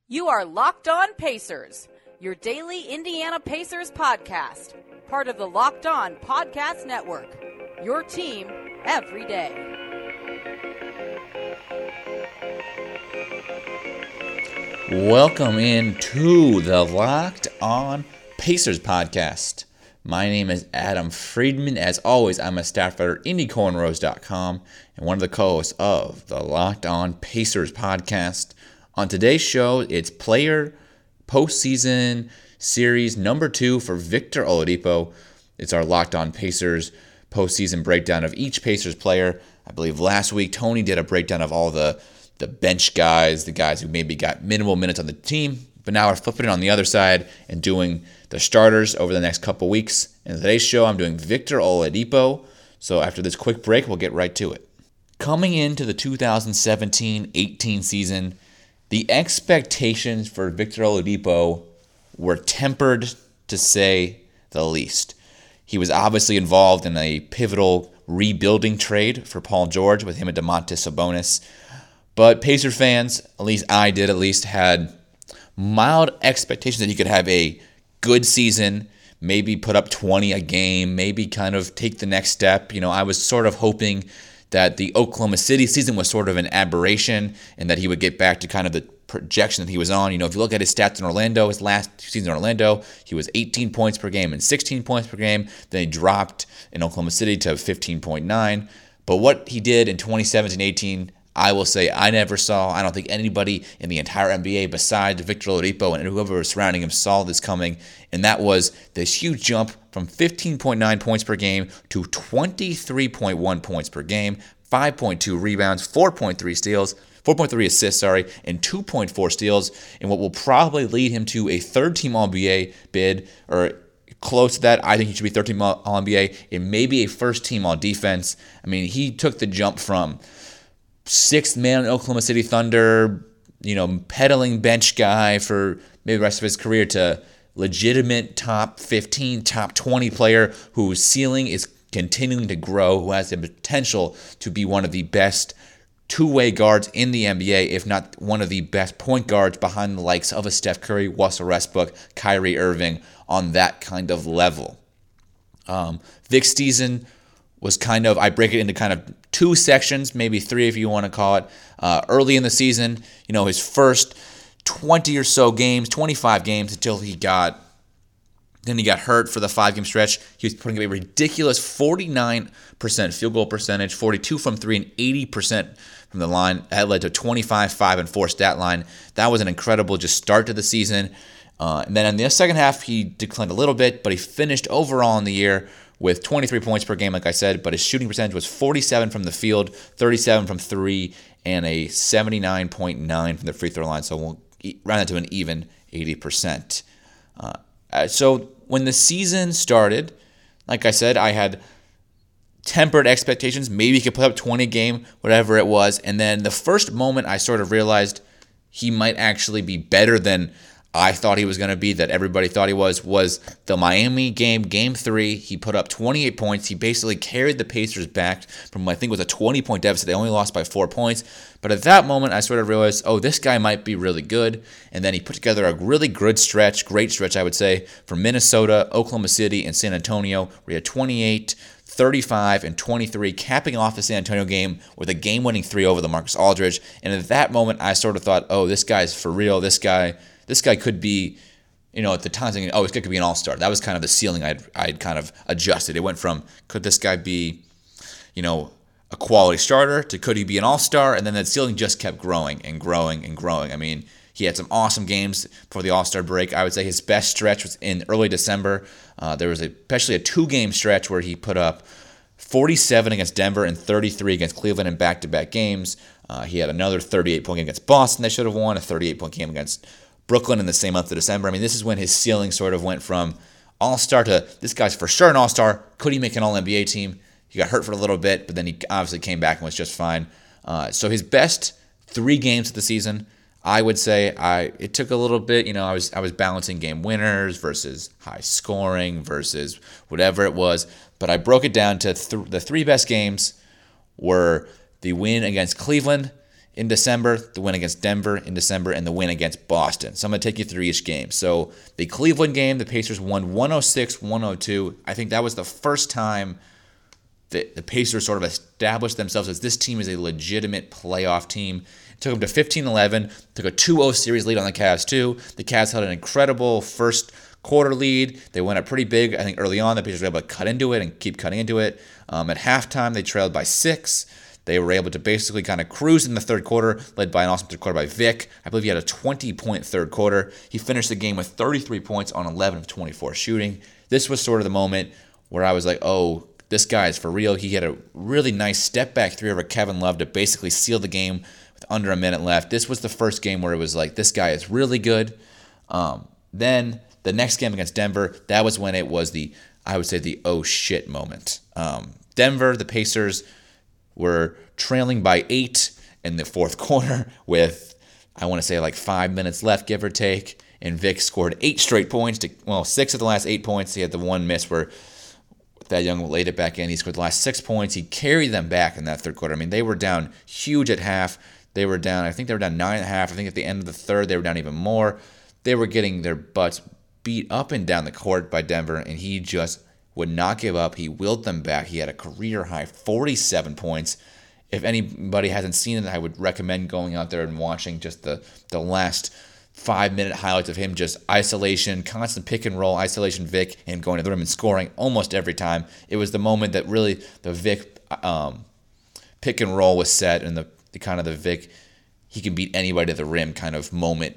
You are Locked On Pacers, your daily Indiana Pacers podcast, part of the Locked On Podcast Network, your team every day. Welcome into the Locked On Pacers podcast. My name is Adam Friedman. As always, I'm a staff writer at IndyCornrows.com and one of the co-hosts of the Locked On Pacers podcast. On today's show, it's player postseason series number 2 for Victor Oladipo. It's our Locked On Pacers postseason breakdown of each Pacers player. I believe last week Tony did a breakdown of all the bench guys, the guys who maybe got minimal minutes on the team. But now we're flipping it on the other side and doing the starters over the next couple weeks. In today's show, I'm doing Victor Oladipo. So after this quick break, we'll get right to it. Coming into the 2017-18 season, the expectations for Victor Oladipo were tempered, to say the least. He was obviously involved in a pivotal rebuilding trade for Paul George with him and Domantas Sabonis. But Pacer fans, at least I did, had mild expectations that he could have a good season, maybe put up 20 a game, maybe kind of take the next step. You know, I was sort of hoping that the Oklahoma City season was sort of an aberration and that he would get back to kind of the projection that he was on. You know, if you look at his stats in Orlando, his last season in Orlando, he was 18 points per game and 16 points per game. Then he dropped in Oklahoma City to 15.9. But what he did in 2017-18, I will say I never saw. I don't think anybody in the entire NBA besides Victor Oladipo and whoever was surrounding him saw this coming. And that was this huge jump from 15.9 points per game to 23.1 points per game, 5.2 rebounds, 4.3 steals, 4.3 assists, and 2.4 steals, and what will probably lead him to a third-team All-NBA bid, or close to that. I think he should be third-team All-NBA, and maybe a first-team All-Defense. I mean, he took the jump from sixth man in Oklahoma City Thunder, you know, peddling bench guy for maybe the rest of his career to legitimate top 15, top 20 player whose ceiling is continuing to grow, who has the potential to be one of the best two-way guards in the NBA, if not one of the best point guards behind the likes of a Steph Curry, Russell Westbrook, Kyrie Irving on that kind of level. Vic's season was kind of, I break it into kind of two sections, maybe three if you want to call it. Early in the season, you know, his first 20 or so games, 25 games until he got hurt for the 5-game stretch. He was putting up a ridiculous 49% field goal percentage, 42 from 3 and 80% from the line. That led to a 25, 5, and 4 stat line. That was an incredible just start to the season. And then in the second half, he declined a little bit, but he finished overall in the year with 23 points per game, like I said, but his shooting percentage was 47 from the field, 37 from 3, and a 79.9 from the free throw line. So we'll round that to an even 80%. So when the season started, like I said, I had tempered expectations. Maybe he could put up 20 a game, whatever it was. And then the first moment I sort of realized he might actually be better than I thought he was going to be, that everybody thought he was the Miami game, Game 3. He put up 28 points. He basically carried the Pacers back from, I think, was a 20-point deficit. They only lost by 4 points. But at that moment, I sort of realized, this guy might be really good. And then he put together a really great stretch, I would say, from Minnesota, Oklahoma City, and San Antonio, where he had 28, 35, and 23, capping off the San Antonio game with a game-winning 3 over the Marcus Aldridge. And at that moment, I sort of thought, this guy's for real. This guy could be, you know, at the time thinking, this guy could be an all-star. That was kind of the ceiling I'd kind of adjusted. It went from, could this guy be, you know, a quality starter to could he be an all-star? And then that ceiling just kept growing and growing and growing. I mean, he had some awesome games for the all-star break. I would say his best stretch was in early December. There was especially a 2-game stretch where he put up 47 against Denver and 33 against Cleveland in back-to-back games. He had another 38-point game against Boston they should have won, a 38-point game against Brooklyn in the same month of December. I mean, this is when his ceiling sort of went from all-star to this guy's for sure an all-star. Could he make an all-NBA team? He got hurt for a little bit, but then he obviously came back and was just fine. So his best 3 games of the season, I would say, it took a little bit. You know, I was balancing game winners versus high scoring versus whatever it was. But I broke it down to the 3 best games were the win against Cleveland in December, the win against Denver in December, and the win against Boston. So I'm going to take you through each game. So the Cleveland game, the Pacers won 106-102. I think that was the first time that the Pacers sort of established themselves as this team is a legitimate playoff team. It took them to 15-11, took a 2-0 series lead on the Cavs too. The Cavs held an incredible first quarter lead. They went up pretty big. I think early on the Pacers were able to cut into it and keep cutting into it. At halftime, they trailed by 6. They were able to basically kind of cruise in the third quarter, led by an awesome third quarter by Vic. I believe he had a 20-point third quarter. He finished the game with 33 points on 11 of 24 shooting. This was sort of the moment where I was like, oh, this guy is for real. He had a really nice step-back three over Kevin Love to basically seal the game with under a minute left. This was the first game where it was like, this guy is really good. Then the next game against Denver, that was when it was I would say the oh shit moment. Denver, the Pacers were trailing by 8 in the fourth quarter with, I want to say, like 5 minutes left, give or take. And Vic scored 8 straight points. 6 of the last 8 points. He had the one miss where Thad Young laid it back in. He scored the last 6 points. He carried them back in that third quarter. I mean, they were down huge at half. They were down, I think they were down 9 at half. I think at the end of the third, they were down even more. They were getting their butts beat up and down the court by Denver, and he just would not give up. He willed them back. He had a career-high 47 points. If anybody hasn't seen it, I would recommend going out there and watching just the last 5-minute highlights of him, just isolation, constant pick and roll, isolation Vic, and going to the rim and scoring almost every time. It was the moment that really the Vic pick and roll was set, and the kind of the Vic, he can beat anybody to the rim kind of moment,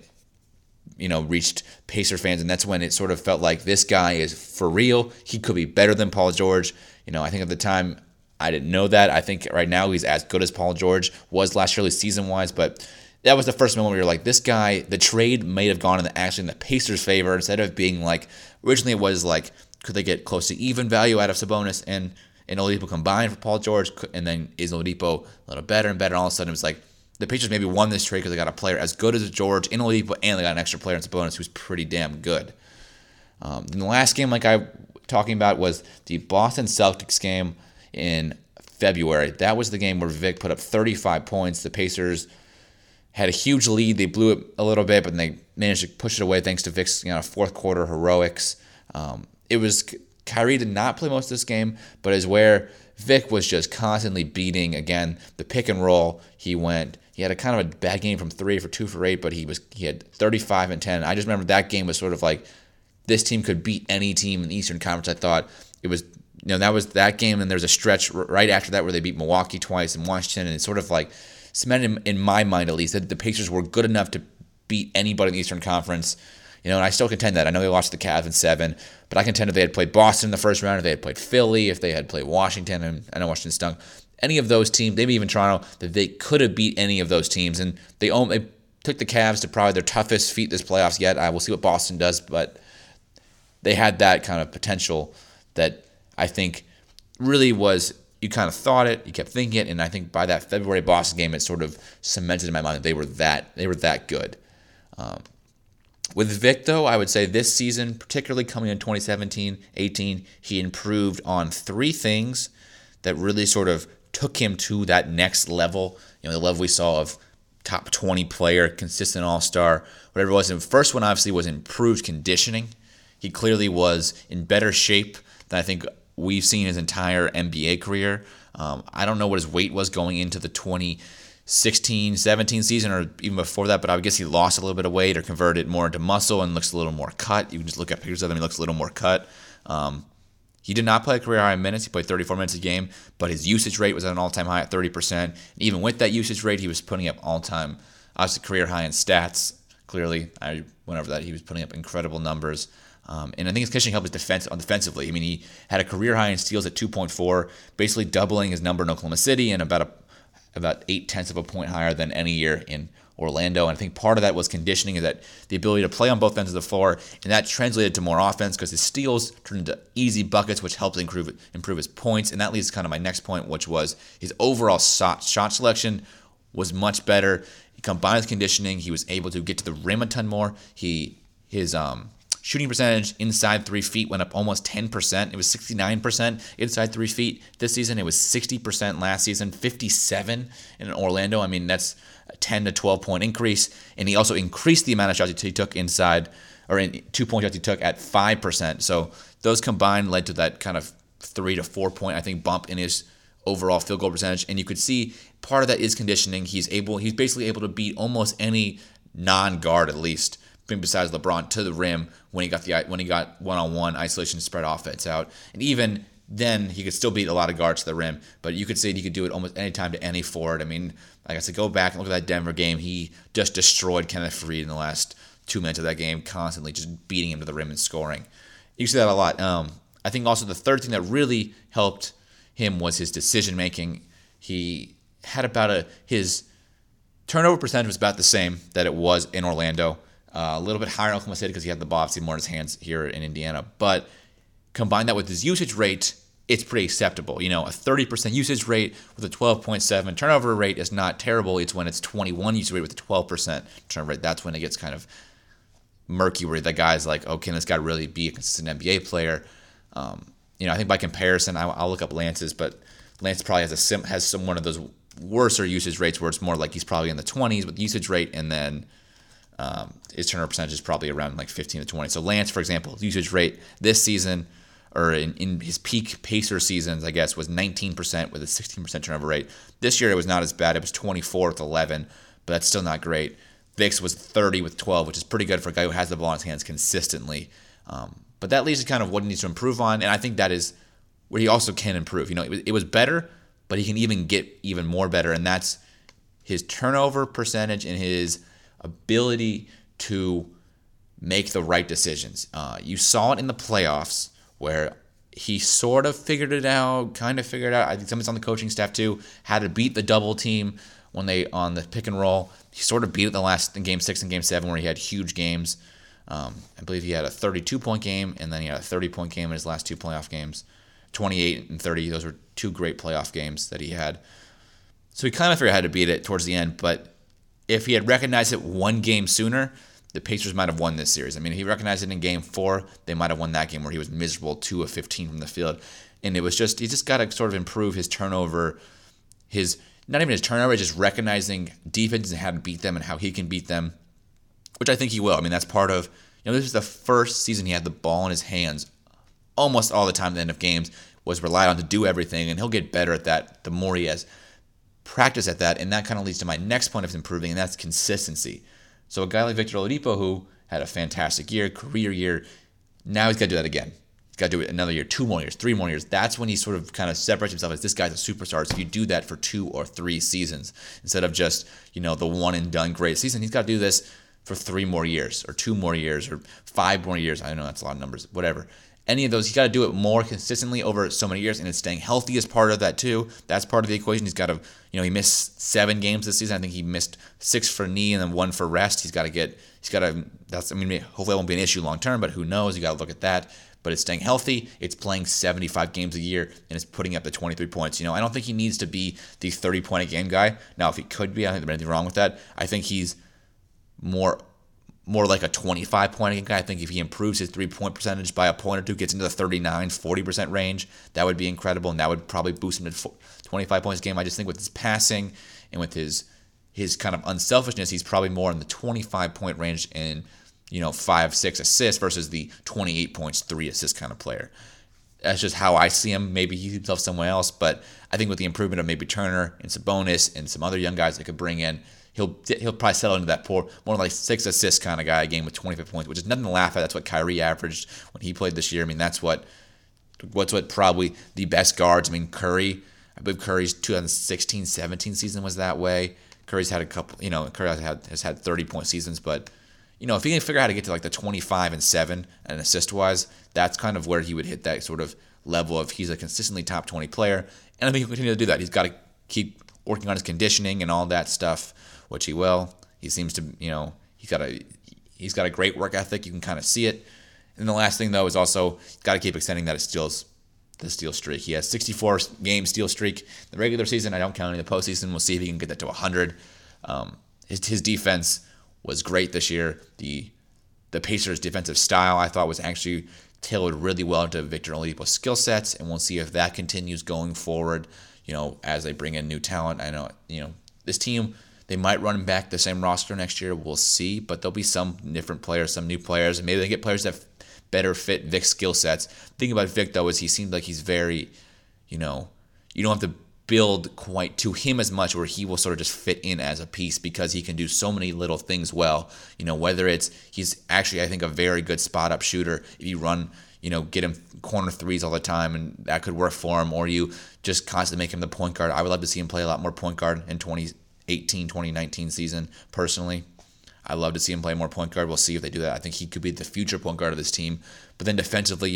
reached Pacer fans, and that's when it sort of felt like this guy is for real. He could be better than Paul George. I think at the time I didn't know that. I think right now he's as good as Paul George was last year, season-wise, but that was the first moment where you're like, this guy, the trade may have gone in the Pacers' favor instead of being like, originally it was like, could they get close to even value out of Sabonis and Oladipo combined for Paul George, and then is Oladipo a little better and better? All of a sudden it was like, the Pacers maybe won this trade because they got a player as good as George in Oladipo, and they got an extra player in Sabonis who's pretty damn good. And the last game, like I talking about, was the Boston Celtics game in February. That was the game where Vic put up 35 points. The Pacers had a huge lead. They blew it a little bit, but they managed to push it away thanks to Vic's fourth quarter heroics. It was Kyrie did not play most of this game, but is where Vic was just constantly beating, again, the pick and roll. He had a kind of a bad game from 3 for 2 for 8, but he had 35 and 10. I just remember that game was sort of like, this team could beat any team in the Eastern Conference. I thought it was, that was that game, and there's a stretch right after that where they beat Milwaukee twice and Washington, and it's sort of like cemented in my mind at least that the Pacers were good enough to beat anybody in the Eastern Conference. And I still contend that. I know they lost to the Cavs in 7, but I contend if they had played Boston in the first round, if they had played Philly, if they had played Washington, and I know Washington stunk, any of those teams, maybe even Toronto, that they could have beat any of those teams. And they took the Cavs to probably their toughest feat this playoffs yet. I will see what Boston does, but they had that kind of potential that I think really was, you kind of thought it, you kept thinking it, and I think by that February Boston game, it sort of cemented in my mind that they were that good. With Vic, though, I would say this season, particularly coming in 2017-18, he improved on 3 things that really sort of took him to that next level, the level we saw of top 20 player, consistent all-star, whatever it was. And the first one, obviously, was improved conditioning. He clearly was in better shape than I think we've seen his entire NBA career. I don't know what his weight was going into the 2016-17 season or even before that, but I would guess he lost a little bit of weight or converted more into muscle and looks a little more cut. You can just look at pictures of him, he looks a little more cut. He did not play a career-high in minutes. He played 34 minutes a game, but his usage rate was at an all-time high at 30%. And even with that usage rate, he was putting up all-time, obviously career-high in stats. Clearly, I went over that. He was putting up incredible numbers. And I think his conditioning helped his defensively. I mean, he had a career-high in steals at 2.4, basically doubling his number in Oklahoma City and about 0.8 of a point higher than any year in Orlando. And I think part of that was conditioning, is that the ability to play on both ends of the floor, and that translated to more offense because his steals turned into easy buckets, which helped improve his points. And that leads to kind of my next point, which was his overall shot selection was much better. He combined with conditioning. He was able to get to the rim a ton more. His shooting percentage inside 3 feet went up almost 10%. It was 69% inside 3 feet this season. It was 60% last season, 57% in Orlando. I mean, that's a 10 to 12 point increase, and he also increased the amount of shots he took inside, or in 2-point shots he took at 5%. So those combined led to that kind of 3 to 4 point, I think, bump in his overall field goal percentage. And you could see part of that is conditioning. He's basically able to beat almost any non-guard, at least, besides LeBron, to the rim when he got one-on-one isolation spread offense out. And even then, he could still beat a lot of guards to the rim. But you could say he could do it almost any time to any forward. I mean, like I said, go back and look at that Denver game. He just destroyed Kenneth Faried in the last 2 minutes of that game, constantly just beating him to the rim and scoring. You see that a lot. I think also the third thing that really helped him was his decision making. He had his turnover percentage was about the same that it was in Orlando. A little bit higher in Oklahoma City because he had the ball obviously more in his hands here in Indiana. But combine that with his usage rate, it's pretty acceptable. A 30% usage rate with a 12.7 turnover rate is not terrible. It's when it's 21 usage rate with a 12% turnover rate. That's when it gets kind of murky, where the guy's like, oh, can this guy really be a consistent NBA player? I think by comparison, I'll look up Lance's, but Lance probably has one of those worser usage rates where it's more like he's probably in the 20s with usage rate, and then his turnover percentage is probably around like 15 to 20. So Lance, for example, usage rate this season, or in his peak Pacer seasons, I guess, was 19% with a 16% turnover rate. This year it was not as bad. It was 24 with 11, but that's still not great. Vic's was 30 with 12, which is pretty good for a guy who has the ball in his hands consistently. But that leads to kind of what he needs to improve on, and I think that is where he also can improve. It was better, but he can even get even more better, and that's his turnover percentage and his ability to make the right decisions. You saw it in the playoffs where he sort of figured it out, kind of figured it out. I think somebody's on the coaching staff too, had to beat the double team when they on the pick and roll. He sort of beat it in Game 6 and Game 7 where he had huge games. I believe he had a 32-point game, and then he had a 30-point game in his last two playoff games. 28 and 30, those were two great playoff games that he had. So he kind of figured out how to beat it towards the end, but if he had recognized it one game sooner, the Pacers might have won this series. I mean, if he recognized it in Game 4, they might have won that game where he was miserable, 2 of 15 from the field. And it was he just got to sort of improve his turnover, not even his turnover, just recognizing defenses and how to beat them and how he can beat them, which I think he will. I mean, that's part of, this is the first season he had the ball in his hands almost all the time at the end of games, was relied on to do everything, and he'll get better at that the more he has practice at that, and that kind of leads to my next point of improving, and that's consistency. So a guy like Victor Oladipo, who had a fantastic year, career year, now he's got to do that again. He's got to do it another year, 2 more years, 3 more years. That's when he sort of kind of separates himself as this guy's a superstar. So if you do that for 2 or 3 seasons, instead of just, the one and done great season, he's got to do this for 3 more years, or 2 more years, or 5 more years. I know that's a lot of numbers, whatever. Any of those, he's got to do it more consistently over so many years, and it's staying healthy is part of that too. That's part of the equation. He's got to, he missed 7 games this season. I think he missed 6 for knee and then 1 for rest. Hopefully it won't be an issue long term, but who knows? You got to look at that. But it's staying healthy. It's playing 75 games a year, and it's putting up the 23 points. I don't think he needs to be the 30-point a game guy. Now, if he could be, I don't think there's anything wrong with that. I think he's more like a 25-point a game guy. I think if he improves his 3-point percentage by a point or two, gets into the 39-40% range, that would be incredible, and that would probably boost him to 25 points a game. I just think with his passing and with his kind of unselfishness, he's probably more in the 25-point range and 5-6 assists versus the 28 points, 3 assists kind of player. That's just how I see him. Maybe he sees himself somewhere else, but I think with the improvement of maybe Turner and Sabonis and some other young guys they could bring in, he'll probably settle into that more like 6 assists kind of guy, a game with 25 points, which is nothing to laugh at. That's what Kyrie averaged when he played this year. I mean, that's what's what probably the best guards. I mean, Curry, I believe Curry's 2016-17 season was that way. Curry's had a couple, Curry has had 30-point seasons, but if he can figure out how to get to like the 25 and 7 and assist-wise, that's kind of where he would hit that sort of level of he's a consistently top 20 player. And I think he'll continue to do that. He's got to keep working on his conditioning and all that stuff, which he will. He seems to, he's got a great work ethic. You can kind of see it. And the last thing, though, is also got to keep extending the steal streak. He has 64-game steal streak in the regular season. I don't count any in the postseason. We'll see if he can get that to 100. His defense was great this year. The Pacers' defensive style, I thought, was actually tailored really well to Victor Oladipo's skill sets, and we'll see if that continues going forward, as they bring in new talent. I know, this team, They might run back the same roster next year. We'll see. But there'll be some different players, some new players. And maybe they get players that better fit Vic's skill sets. The thing about Vic, though, is he seems like he's very, you don't have to build quite to him as much, where he will sort of just fit in as a piece because he can do so many little things well. Whether he's actually, I think, a very good spot up shooter. If you run, get him corner threes all the time, and that could work for him, or you just constantly make him the point guard. I would love to see him play a lot more point guard in 2018, 2019 season, personally. I'd love to see him play more point guard. We'll see if they do that. I think he could be the future point guard of this team. But then defensively,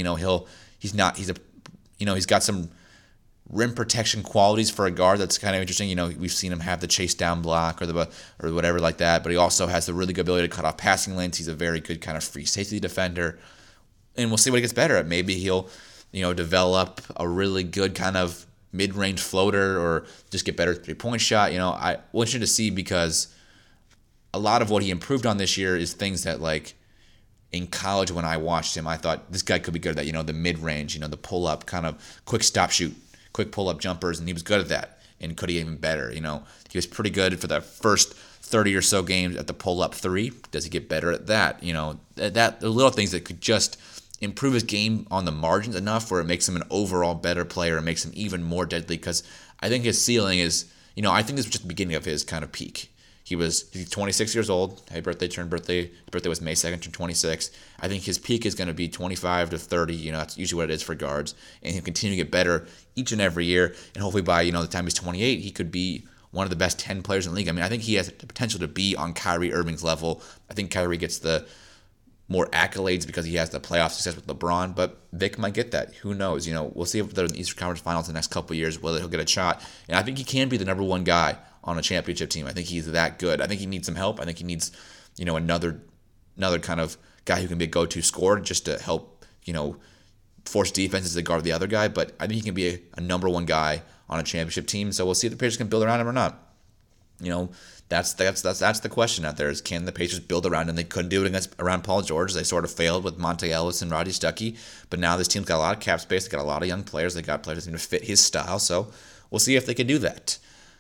he's got some rim protection qualities for a guard that's kind of interesting. We've seen him have the chase down block or whatever like that, but he also has the really good ability to cut off passing lanes. He's a very good kind of free safety defender, and we'll see what he gets better at. Maybe he'll, develop a really good kind of mid-range floater or just get better three-point shot. I want you to see, because a lot of what he improved on this year is things that, like, in college when I watched him, I thought this guy could be good at that, the mid-range, the pull-up kind of quick stop shoot, quick pull-up jumpers, and he was good at that. And could he even better? He was pretty good for the first 30 or so games at the pull-up three. Does he get better at that? The little things that could just improve his game on the margins enough where it makes him an overall better player and makes him even more deadly, because I think his ceiling is, I think this was just the beginning of his kind of peak. He's 26 years old. His birthday was May 2nd, turned 26. I think his peak is going to be 25 to 30. That's usually what it is for guards. And he'll continue to get better each and every year. And hopefully by, the time he's 28, he could be one of the best 10 players in the league. I mean, I think he has the potential to be on Kyrie Irving's level. I think Kyrie gets the more accolades because he has the playoff success with LeBron, but Vic might get that. Who knows? We'll see if they're in the Eastern Conference Finals in the next couple of years, whether he'll get a shot. And I think he can be the number one guy on a championship team. I think he's that good. I think he needs some help. I think he needs, another kind of guy who can be a go-to scorer just to help, force defenses to guard the other guy. But I think he can be a number one guy on a championship team. So we'll see if the Pacers can build around him or not. That's the question out there, is can the Pacers build around him? They couldn't do it around Paul George. They sort of failed with Monte Ellis and Rodney Stuckey. But now this team's got a lot of cap space. They got a lot of young players. They got players that seem to fit his style. So we'll see if they can do that.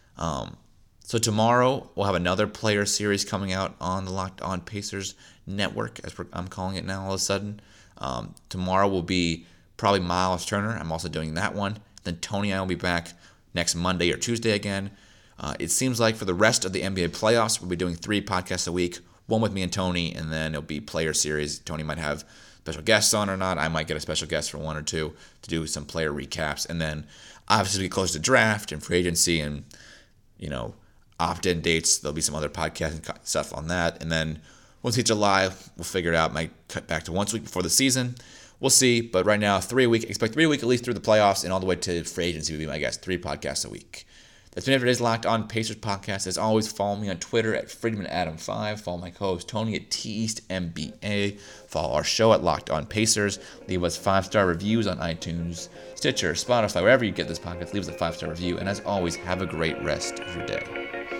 So tomorrow we'll have another player series coming out on the Locked On Pacers network, as I'm calling it now all of a sudden. Tomorrow will be probably Miles Turner. I'm also doing that one. Then Tony and I will be back next Monday or Tuesday again. It seems like for the rest of the NBA playoffs, we'll be doing 3 podcasts a week, one with me and Tony, and then it'll be player series. Tony might have special guests on or not. I might get a special guest for 1 or 2 to do some player recaps. And then obviously we get close to draft and free agency and, opt-in dates. There'll be some other podcasting stuff on that. And then once it's July, we'll figure it out. Might cut back to once a week before the season. We'll see. But right now, 3 a week. Expect 3 a week at least through the playoffs and all the way to free agency would be my guess. 3 podcasts a week. That's been it for today's Locked On Pacers podcast. As always, follow me on Twitter at FriedmanAdam5. Follow my co-host Tony at TEastMBA. Follow our show at Locked On Pacers. Leave us 5-star reviews on iTunes, Stitcher, Spotify, wherever you get this podcast. Leave us a 5-star review. And as always, have a great rest of your day.